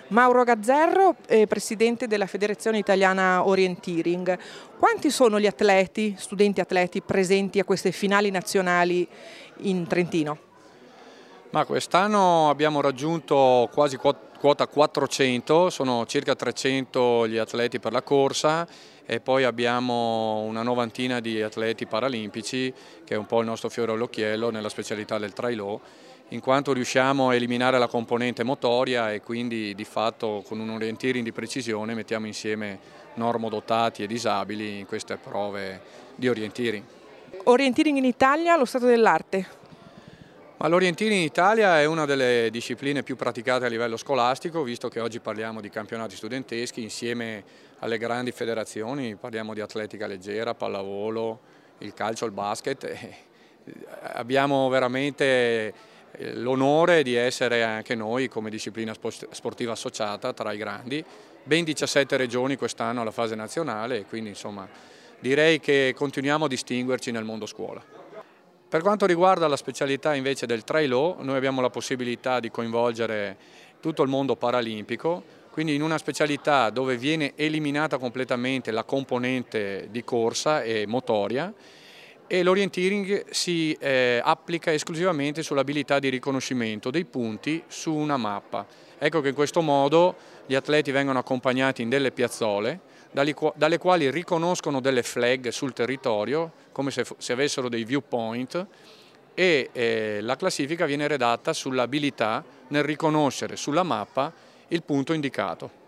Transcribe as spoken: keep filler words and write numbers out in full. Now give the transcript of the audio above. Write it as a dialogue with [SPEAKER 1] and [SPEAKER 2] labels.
[SPEAKER 1] Mauro Gazzerro, eh, presidente della Federazione Italiana Orienteering. Quanti sono gli atleti, studenti atleti presenti a queste finali nazionali in Trentino?
[SPEAKER 2] Ma quest'anno abbiamo raggiunto quasi quota quattrocento, sono circa trecento gli atleti per la corsa e poi abbiamo una novantina di atleti paralimpici, che è un po' il nostro fiore all'occhiello nella specialità del trail, in quanto riusciamo a eliminare la componente motoria e quindi di fatto con un orienteering di precisione mettiamo insieme normodotati e disabili in queste prove di orienteering.
[SPEAKER 1] Orienteering in Italia, lo stato dell'arte?
[SPEAKER 2] Ma l'orienteering in Italia è una delle discipline più praticate a livello scolastico, visto che oggi parliamo di campionati studenteschi insieme alle grandi federazioni, parliamo di atletica leggera, pallavolo, il calcio, il basket. Abbiamo veramente l'onore di essere anche noi come disciplina sportiva associata tra i grandi, ben diciassette regioni quest'anno alla fase nazionale e quindi insomma direi che continuiamo a distinguerci nel mondo scuola. Per quanto riguarda la specialità invece del trail, noi abbiamo la possibilità di coinvolgere tutto il mondo paralimpico, quindi in una specialità dove viene eliminata completamente la componente di corsa e motoria e l'orienteering si eh, applica esclusivamente sull'abilità di riconoscimento dei punti su una mappa. Ecco che in questo modo gli atleti vengono accompagnati in delle piazzole dalle quali riconoscono delle flag sul territorio come se, se avessero dei viewpoint e eh, la classifica viene redatta sull'abilità nel riconoscere sulla mappa il punto indicato.